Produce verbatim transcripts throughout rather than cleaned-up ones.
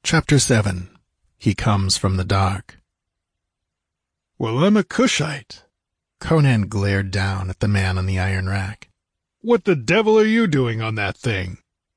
Chapter seven. He Comes from the Dark. Well, I'm a Cushite. Conan glared down at the man on the iron rack. What the devil are you doing on that thing?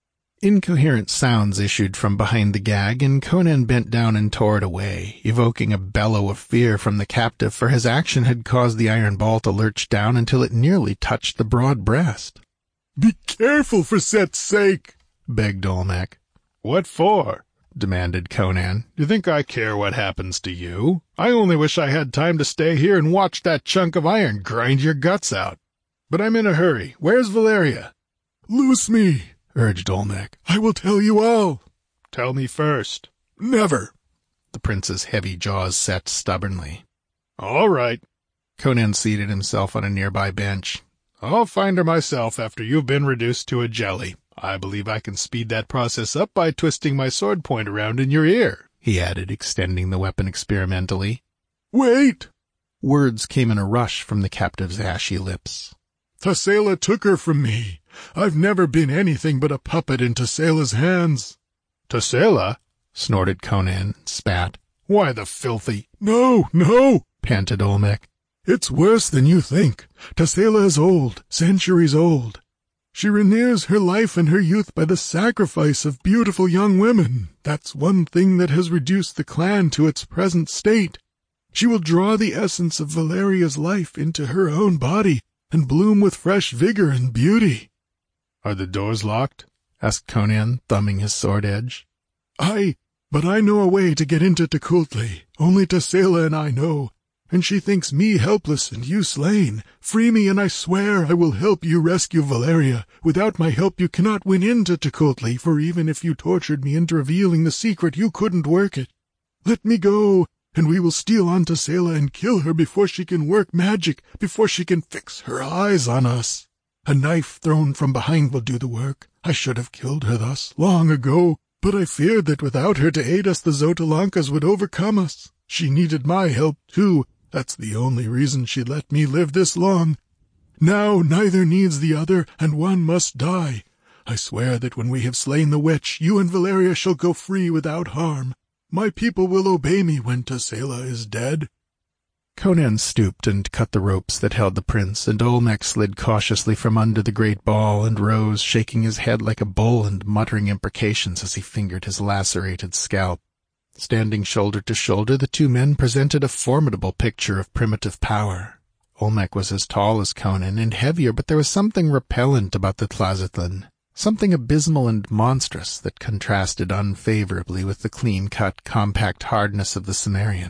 Incoherent sounds issued from behind the gag, and Conan bent down and tore it away, evoking a bellow of fear from the captive, for his action had caused the iron ball to lurch down until it nearly touched the broad breast. Be careful, for Set's sake, begged Olmec. What for? Demanded Conan. You think I care what happens to you? I only wish I had time to stay here and watch that chunk of iron grind your guts out. But I'm in a hurry. Where's Valeria? Loose me, urged Olmec. I will tell you all. Tell me first. Never. The prince's heavy jaws set stubbornly. All right. Conan seated himself on a nearby bench. I'll find her myself after you've been reduced to a jelly. I believe I can speed that process up by twisting my sword point around in your ear, he added, extending the weapon experimentally. Wait! Words came in a rush from the captive's ashy lips. Tasela took her from me. I've never been anything but a puppet in Tasela's hands. Tasela? Snorted Conan, spat. Why the filthy— No, no, panted Olmec. It's worse than you think. Tasela is old, centuries old. She reneres her life and her youth by the sacrifice of beautiful young women. That's one thing that has reduced the clan to its present state. She will draw the essence of Valeria's life into her own body and bloom with fresh vigor and beauty. Are the doors locked? Asked Conan, thumbing his sword edge. Aye, but I know a way to get into Tecuhltli. Only Tasela and I know. And she thinks me helpless and you slain. Free me, and I swear I will help you rescue Valeria. Without my help you cannot win into Tecuhltli, for even if you tortured me into revealing the secret, you couldn't work it. Let me go, and we will steal on Tasela and kill her before she can work magic, before she can fix her eyes on us. A knife thrown from behind will do the work. I should have killed her thus, long ago, but I feared that without her to aid us the Xotalankas would overcome us. She needed my help, too. That's the only reason she let me live this long. Now neither needs the other, and one must die. I swear that when we have slain the witch, you and Valeria shall go free without harm. My people will obey me when Tasela is dead. Conan stooped and cut the ropes that held the prince, and Olmec slid cautiously from under the great ball and rose, shaking his head like a bull and muttering imprecations as he fingered his lacerated scalp. Standing shoulder to shoulder, the two men presented a formidable picture of primitive power. Olmec was as tall as Conan and heavier, but there was something repellent about the Tlazitlan, something abysmal and monstrous that contrasted unfavorably with the clean-cut, compact hardness of the Cimmerian.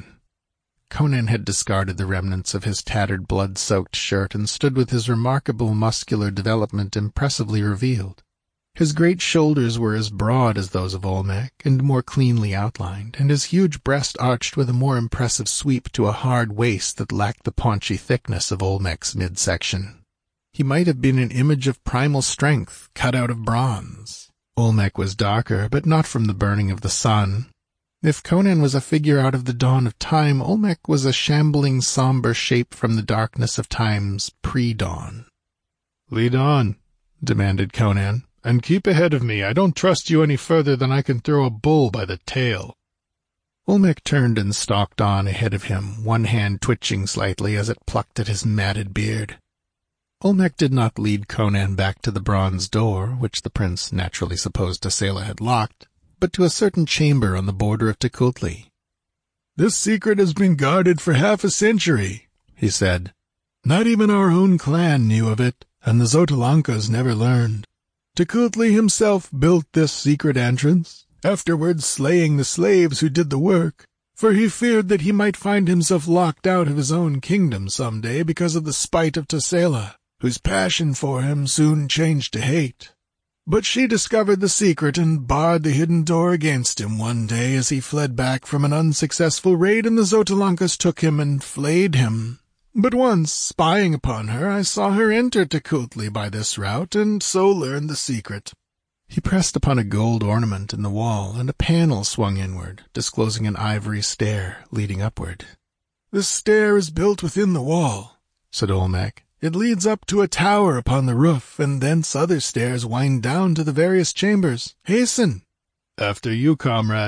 Conan had discarded the remnants of his tattered, blood-soaked shirt and stood with his remarkable muscular development impressively revealed. His great shoulders were as broad as those of Olmec, and more cleanly outlined, and his huge breast arched with a more impressive sweep to a hard waist that lacked the paunchy thickness of Olmec's midsection. He might have been an image of primal strength, cut out of bronze. Olmec was darker, but not from the burning of the sun. If Conan was a figure out of the dawn of time, Olmec was a shambling, somber shape from the darkness of time's pre-dawn. "Lead on," demanded Conan. "And keep ahead of me. I don't trust you any further than I can throw a bull by the tail." Olmec turned and stalked on ahead of him, one hand twitching slightly as it plucked at his matted beard. Olmec did not lead Conan back to the bronze door, which the prince naturally supposed Tasela had locked, but to a certain chamber on the border of Tecuhltli. "This secret has been guarded for half a century," he said. "Not even our own clan knew of it, and the Xotalankas never learned. Tecuhltli himself built this secret entrance, afterwards slaying the slaves who did the work, for he feared that he might find himself locked out of his own kingdom some day because of the spite of Tasela, whose passion for him soon changed to hate. But she discovered the secret and barred the hidden door against him one day as he fled back from an unsuccessful raid, and the Xotalankas took him and flayed him. But once, spying upon her, I saw her enter Tecuhltli by this route, and so learned the secret." He pressed upon a gold ornament in the wall, and a panel swung inward, disclosing an ivory stair leading upward. "This stair is built within the wall," said Olmec. "It leads up to a tower upon the roof, and thence other stairs wind down to the various chambers. Hasten." "After you, comrade,"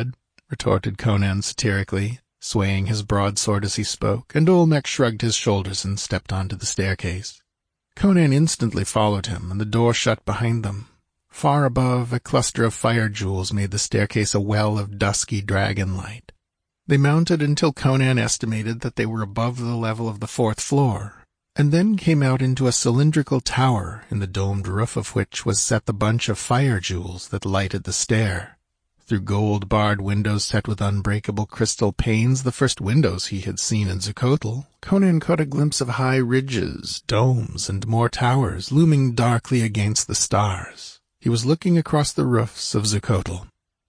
retorted Conan satirically, swaying his broadsword as he spoke, and Olmec shrugged his shoulders and stepped onto the staircase. Conan instantly followed him, and the door shut behind them. Far above, a cluster of fire jewels made the staircase a well of dusky dragon light. They mounted until Conan estimated that they were above the level of the fourth floor, and then came out into a cylindrical tower, in the domed roof of which was set the bunch of fire jewels that lighted the stair. Through gold-barred windows set with unbreakable crystal panes, the first windows he had seen in Zucotl, Conan caught a glimpse of high ridges, domes, and more towers looming darkly against the stars. He was looking across the roofs of Zucotl.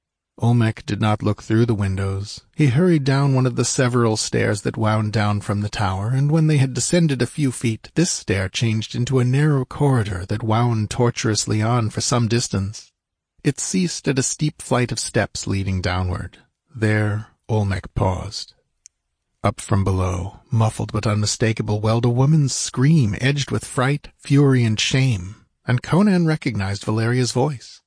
Olmec did not look through the windows. He hurried down one of the several stairs that wound down from the tower, and when they had descended a few feet, this stair changed into a narrow corridor that wound tortuously on for some distance. It ceased at a steep flight of steps leading downward. There, Olmec paused. Up from below, muffled but unmistakable, welled a woman's scream edged with fright, fury, and shame, and Conan recognized Valeria's voice.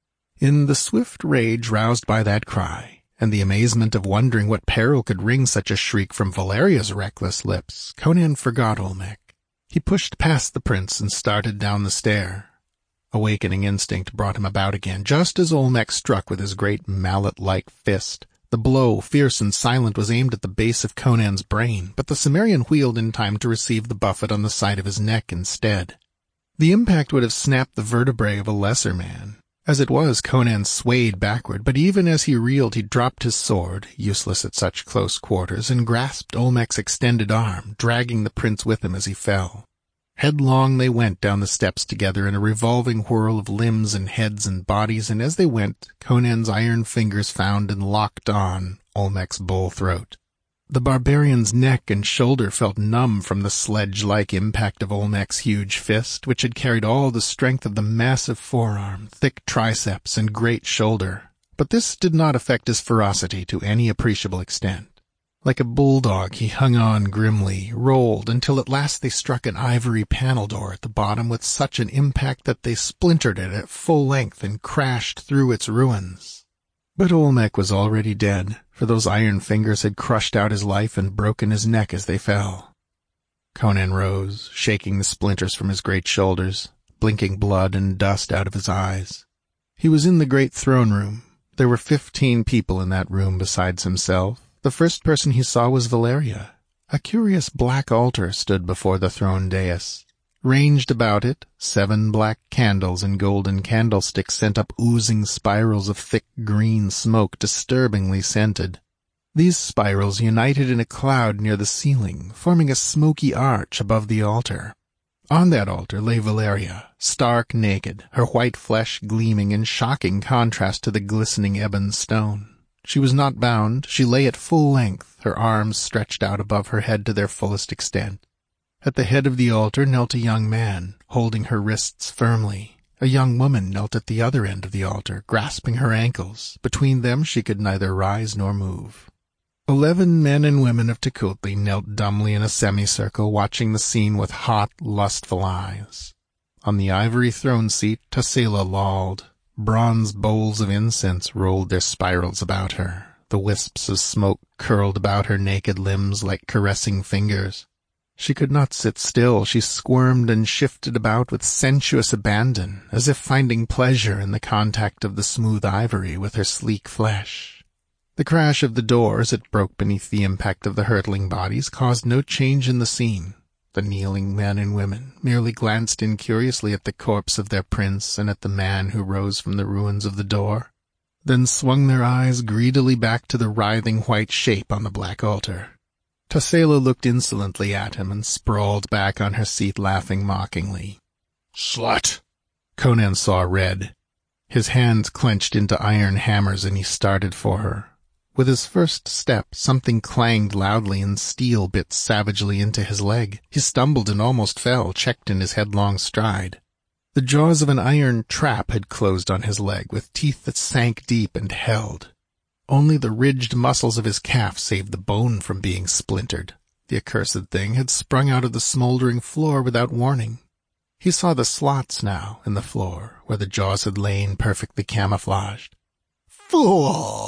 In the swift rage roused by that cry, and the amazement of wondering what peril could wring such a shriek from Valeria's reckless lips, Conan forgot Olmec. He pushed past the prince and started down the stair. Awakening instinct brought him about again, just as Olmec struck with his great mallet-like fist. The blow, fierce and silent, was aimed at the base of Conan's brain, but the Cimmerian wheeled in time to receive the buffet on the side of his neck instead. The impact would have snapped the vertebrae of a lesser man. As it was, Conan swayed backward, but even as he reeled he dropped his sword, useless at such close quarters, and grasped Olmec's extended arm, dragging the prince with him as he fell. Headlong they went down the steps together in a revolving whirl of limbs and heads and bodies, and as they went, Conan's iron fingers found and locked on Olmec's bull throat. The barbarian's neck and shoulder felt numb from the sledge-like impact of Olmec's huge fist, which had carried all the strength of the massive forearm, thick triceps, and great shoulder. But this did not affect his ferocity to any appreciable extent. Like a bulldog, he hung on grimly, rolled, until at last they struck an ivory panel door at the bottom with such an impact that they splintered it at full length and crashed through its ruins. But Olmec was already dead, for those iron fingers had crushed out his life and broken his neck as they fell. Conan rose, shaking the splinters from his great shoulders, blinking blood and dust out of his eyes. He was in the great throne room. There were fifteen people in that room besides himself. The first person he saw was Valeria. A curious black altar stood before the throne dais. Ranged about it, seven black candles in golden candlesticks sent up oozing spirals of thick green smoke, disturbingly scented. These spirals united in a cloud near the ceiling, forming a smoky arch above the altar. On that altar lay Valeria, stark naked, her white flesh gleaming in shocking contrast to the glistening ebon stone. She was not bound. She lay at full length, her arms stretched out above her head to their fullest extent. At the head of the altar knelt a young man, holding her wrists firmly. A young woman knelt at the other end of the altar, grasping her ankles. Between them she could neither rise nor move. Eleven men and women of Tecuhltli knelt dumbly in a semicircle, watching the scene with hot, lustful eyes. On the ivory throne seat Tassila lolled. Bronze bowls of incense rolled their spirals about her. The wisps of smoke curled about her naked limbs like caressing fingers. She could not sit still. She squirmed and shifted about with sensuous abandon, as if finding pleasure in the contact of the smooth ivory with her sleek flesh. The crash of the door as it broke beneath the impact of the hurtling bodies caused no change in the scene. The kneeling men and women merely glanced incuriously at the corpse of their prince and at the man who rose from the ruins of the door, then swung their eyes greedily back to the writhing white shape on the black altar. Tassila looked insolently at him and sprawled back on her seat, laughing mockingly. "Slut!" Conan saw red. His hands clenched into iron hammers and he started for her. With his first step, something clanged loudly and steel bit savagely into his leg. He stumbled and almost fell, checked in his headlong stride. The jaws of an iron trap had closed on his leg, with teeth that sank deep and held. Only the ridged muscles of his calf saved the bone from being splintered. The accursed thing had sprung out of the smoldering floor without warning. He saw the slots now in the floor, where the jaws had lain perfectly camouflaged. "Fool!"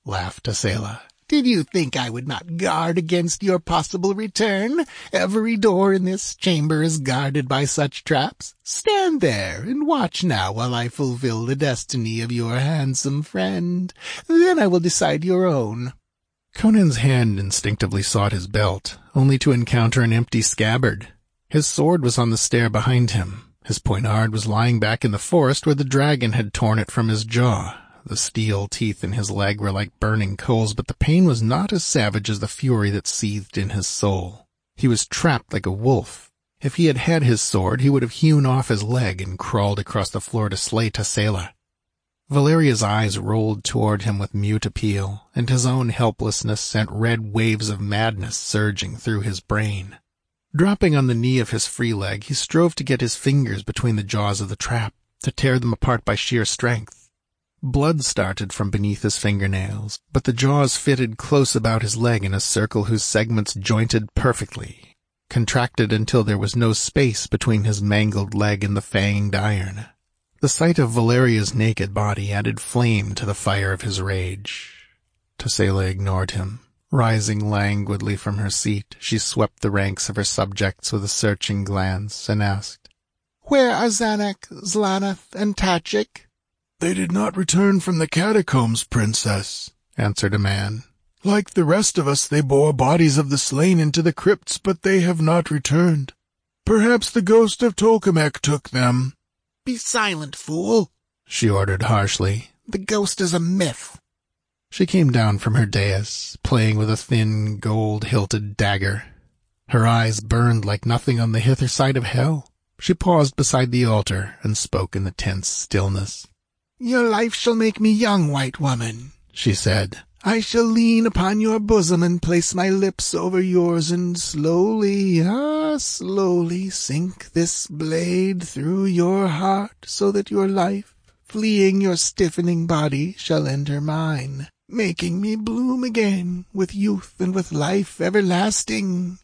laughed Tasela. Did you think I would not guard against your possible return? Every door in this chamber is guarded by such traps. Stand there and watch now while I fulfill the destiny of your handsome friend. Then I will decide your own." Conan's hand instinctively sought his belt, only to encounter an empty scabbard. His sword was on the stair behind him. His poignard was lying back in the forest where the dragon had torn it from his jaw. The steel teeth in his leg were like burning coals, but the pain was not as savage as the fury that seethed in his soul. He was trapped like a wolf. If he had had his sword, he would have hewn off his leg and crawled across the floor to slay Tasela. Valeria's eyes rolled toward him with mute appeal, and his own helplessness sent red waves of madness surging through his brain. Dropping on the knee of his free leg, he strove to get his fingers between the jaws of the trap, to tear them apart by sheer strength. Blood started from beneath his fingernails, but the jaws fitted close about his leg in a circle whose segments jointed perfectly, contracted until there was no space between his mangled leg and the fanged iron. The sight of Valeria's naked body added flame to the fire of his rage. Tasela ignored him. Rising languidly from her seat, she swept the ranks of her subjects with a searching glance and asked, "Where are Zanak, Zlanath, and Tachik?" "They did not return from the catacombs, Princess," answered a man. "Like the rest of us, they bore bodies of the slain into the crypts, but they have not returned. Perhaps the ghost of Tolkemec took them." "Be silent, fool," she ordered harshly. "The ghost is a myth." She came down from her dais, playing with a thin, gold-hilted dagger. Her eyes burned like nothing on the hither side of hell. She paused beside the altar and spoke in the tense stillness. "Your life shall make me young, white woman," she said. "I shall lean upon your bosom and place my lips over yours and slowly, ah, slowly sink this blade through your heart so that your life, fleeing your stiffening body, shall enter mine, making me bloom again with youth and with life everlasting."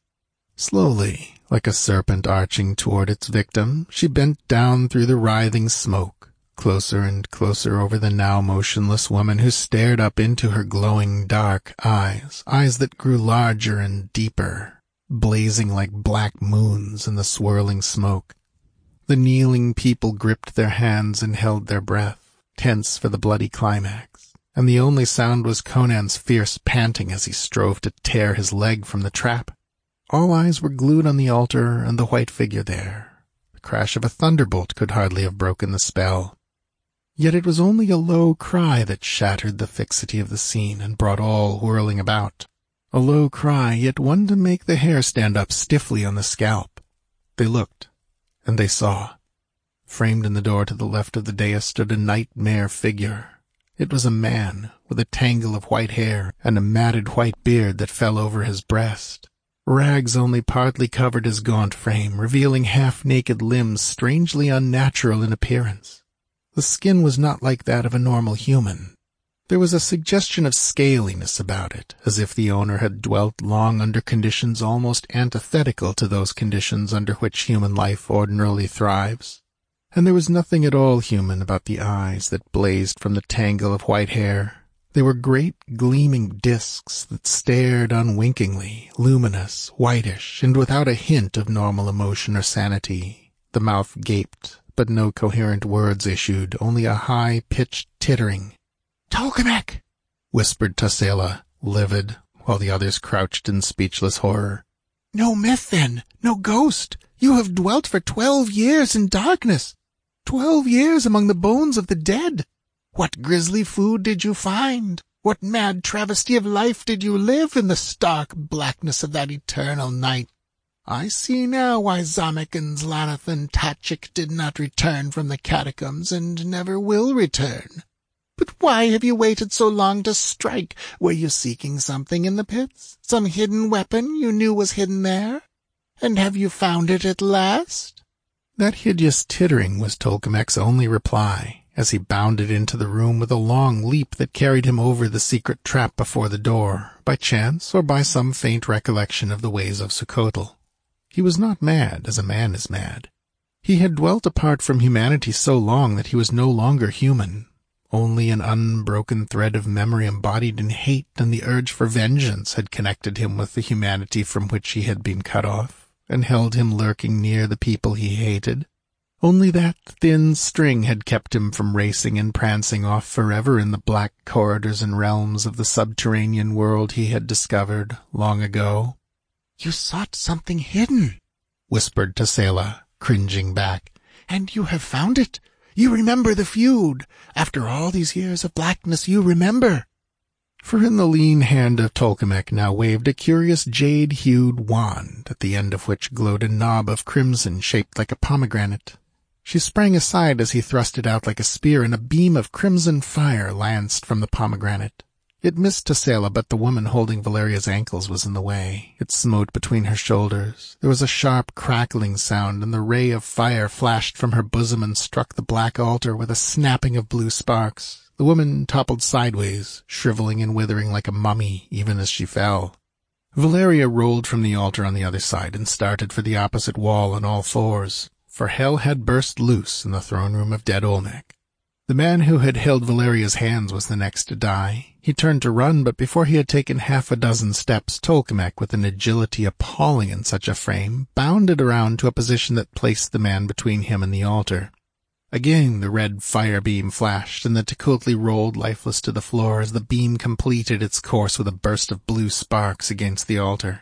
Slowly, like a serpent arching toward its victim, she bent down through the writhing smoke, closer and closer over the now motionless woman, who stared up into her glowing dark eyes, eyes that grew larger and deeper, blazing like black moons in the swirling smoke. The kneeling people gripped their hands and held their breath, tense for the bloody climax, and the only sound was Conan's fierce panting as he strove to tear his leg from the trap. All eyes were glued on the altar and the white figure there. The crash of a thunderbolt could hardly have broken the spell. Yet it was only a low cry that shattered the fixity of the scene and brought all whirling about. A low cry, yet one to make the hair stand up stiffly on the scalp. They looked, and they saw. Framed in the door to the left of the dais stood a nightmare figure. It was a man, with a tangle of white hair and a matted white beard that fell over his breast. Rags only partly covered his gaunt frame, revealing half-naked limbs strangely unnatural in appearance. The skin was not like that of a normal human. There was a suggestion of scaliness about it, as if the owner had dwelt long under conditions almost antithetical to those conditions under which human life ordinarily thrives. And there was nothing at all human about the eyes that blazed from the tangle of white hair. They were great gleaming discs that stared unwinkingly, luminous, whitish, and without a hint of normal emotion or sanity. The mouth gaped, but no coherent words issued, only a high-pitched tittering. "Tolkemec!" whispered Tasela, livid, while the others crouched in speechless horror. "No myth, then, no ghost. You have dwelt for twelve years in darkness, twelve years among the bones of the dead. What grisly food did you find? What mad travesty of life did you live in the stark blackness of that eternal night? I see now why Zamek and Zlanath and Tachik did not return from the catacombs and never will return. But why have you waited so long to strike? Were you seeking something in the pits? Some hidden weapon you knew was hidden there? And have you found it at last?" That hideous tittering was Tolkemec's only reply, as he bounded into the room with a long leap that carried him over the secret trap before the door, by chance or by some faint recollection of the ways of Sukkotl. He was not mad, as a man is mad. He had dwelt apart from humanity so long that he was no longer human. Only an unbroken thread of memory embodied in hate and the urge for vengeance had connected him with the humanity from which he had been cut off, and held him lurking near the people he hated. Only that thin string had kept him from racing and prancing off forever in the black corridors and realms of the subterranean world he had discovered long ago. "You sought something hidden," whispered Tasela, cringing back. "And you have found it. You remember the feud. After all these years of blackness, you remember." For in the lean hand of Tolkemec now waved a curious jade-hued wand, at the end of which glowed a knob of crimson shaped like a pomegranate. She sprang aside as he thrust it out like a spear, and a beam of crimson fire lanced from the pomegranate. It missed Tasela, but the woman holding Valeria's ankles was in the way. It smote between her shoulders. There was a sharp crackling sound, and the ray of fire flashed from her bosom and struck the black altar with a snapping of blue sparks. The woman toppled sideways, shriveling and withering like a mummy, even as she fell. Valeria rolled from the altar on the other side and started for the opposite wall on all fours, for hell had burst loose in the throne room of dead Olmec. The man who had held Valeria's hands was the next to die. He turned to run, but before he had taken half a dozen steps, Tolkemec, with an agility appalling in such a frame, bounded around to a position that placed the man between him and the altar. Again the red fire beam flashed, and the Tecuhltli rolled lifeless to the floor as the beam completed its course with a burst of blue sparks against the altar.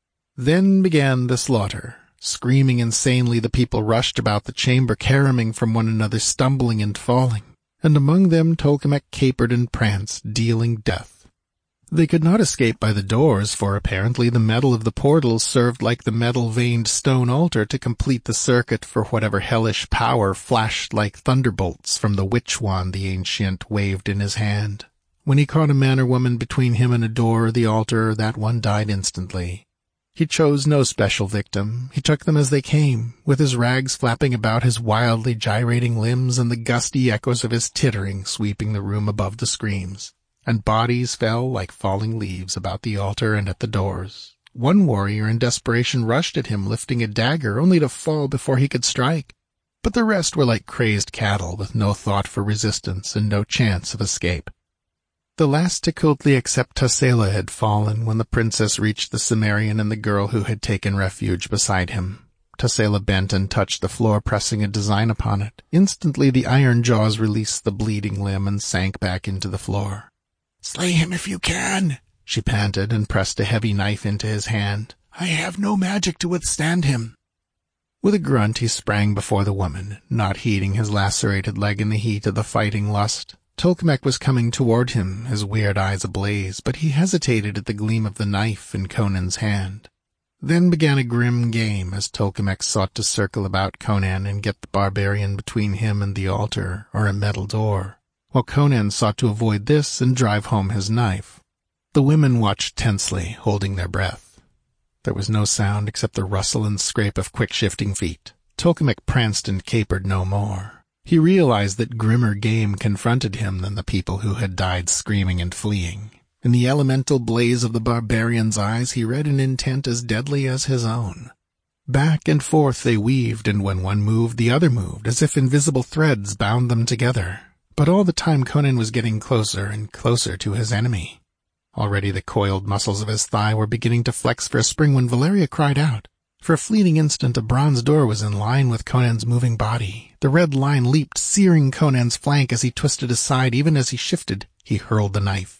Then began the slaughter. Screaming insanely, the people rushed about the chamber, caroming from one another, stumbling and falling. And among them Tolkemec capered and pranced, dealing death. They could not escape by the doors, for apparently the metal of the portals served like the metal-veined stone altar to complete the circuit for whatever hellish power flashed like thunderbolts from the witch wand the ancient waved in his hand. When he caught a man or woman between him and a door or the altar, that one died instantly. He chose no special victim. He took them as they came, with his rags flapping about his wildly gyrating limbs and the gusty echoes of his tittering sweeping the room above the screams. And bodies fell like falling leaves about the altar and at the doors. One warrior in desperation rushed at him, lifting a dagger, only to fall before he could strike. But the rest were like crazed cattle, with no thought for resistance and no chance of escape. The last Tecuhltli except Tasela had fallen when the princess reached the Cimmerian and the girl who had taken refuge beside him. Tasela bent and touched the floor, pressing a design upon it. Instantly the iron jaws released the bleeding limb and sank back into the floor. "Slay him if you can," she panted, and pressed a heavy knife into his hand. "I have no magic to withstand him." With a grunt he sprang before the woman, not heeding his lacerated leg in the heat of the fighting lust. Tolkemec was coming toward him, his weird eyes ablaze, but he hesitated at the gleam of the knife in Conan's hand. Then began a grim game as Tolkemec sought to circle about Conan and get the barbarian between him and the altar or a metal door, while Conan sought to avoid this and drive home his knife. The women watched tensely, holding their breath. There was no sound except the rustle and scrape of quick-shifting feet. Tolkemec pranced and capered no more. He realized that grimmer game confronted him than the people who had died screaming and fleeing. In the elemental blaze of the barbarian's eyes he read an intent as deadly as his own. Back and forth they weaved, and when one moved, the other moved, as if invisible threads bound them together. But all the time Conan was getting closer and closer to his enemy. Already the coiled muscles of his thigh were beginning to flex for a spring when Valeria cried out. For a fleeting instant a bronze door was in line with Conan's moving body. The red line leaped, searing Conan's flank as he twisted aside. Even as he shifted, he hurled the knife.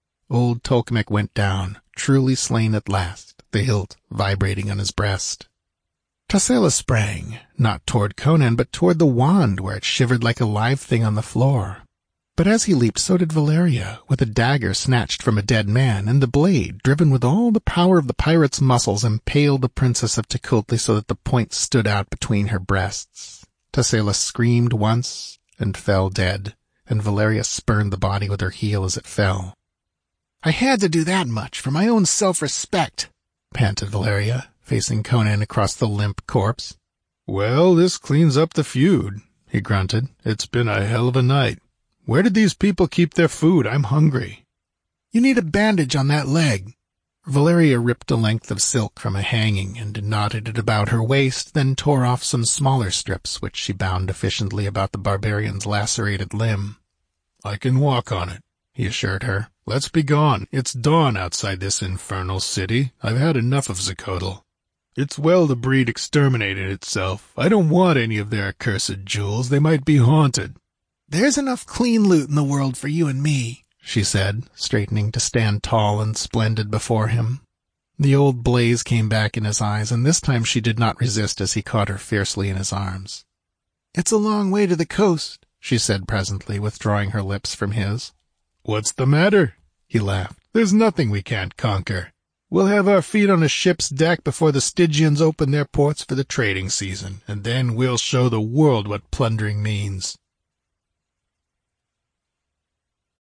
Old Tolkemec went down, truly slain at last, the hilt vibrating on his breast. Tasela sprang, not toward Conan, but toward the wand, where it shivered like a live thing on the floor. But as he leaped, so did Valeria, with a dagger snatched from a dead man, and the blade, driven with all the power of the pirate's muscles, impaled the princess of Tecuhltli so that the point stood out between her breasts. Tasela screamed once and fell dead, and Valeria spurned the body with her heel as it fell. "I had to do that much for my own self-respect," panted Valeria, facing Conan across the limp corpse. "Well, this cleans up the feud," he grunted. "It's been a hell of a night. Where did these people keep their food? I'm hungry." "You need a bandage on that leg." Valeria ripped a length of silk from a hanging and knotted it about her waist, then tore off some smaller strips, which she bound efficiently about the barbarian's lacerated limb. I can walk on it, he assured her. Let's be gone. It's dawn outside this infernal city. I've had enough of Zakotl. It's well the breed exterminated itself. I don't want any of their accursed jewels. They might be haunted. There's enough clean loot in the world for you and me, she said, straightening to stand tall and splendid before him. The old blaze came back in his eyes, and this time she did not resist as he caught her fiercely in his arms. It's a long way to the coast, she said presently, withdrawing her lips from his. What's the matter? He laughed. There's nothing we can't conquer. We'll have our feet on a ship's deck before the Stygians open their ports for the trading season, and then we'll show the world what plundering means.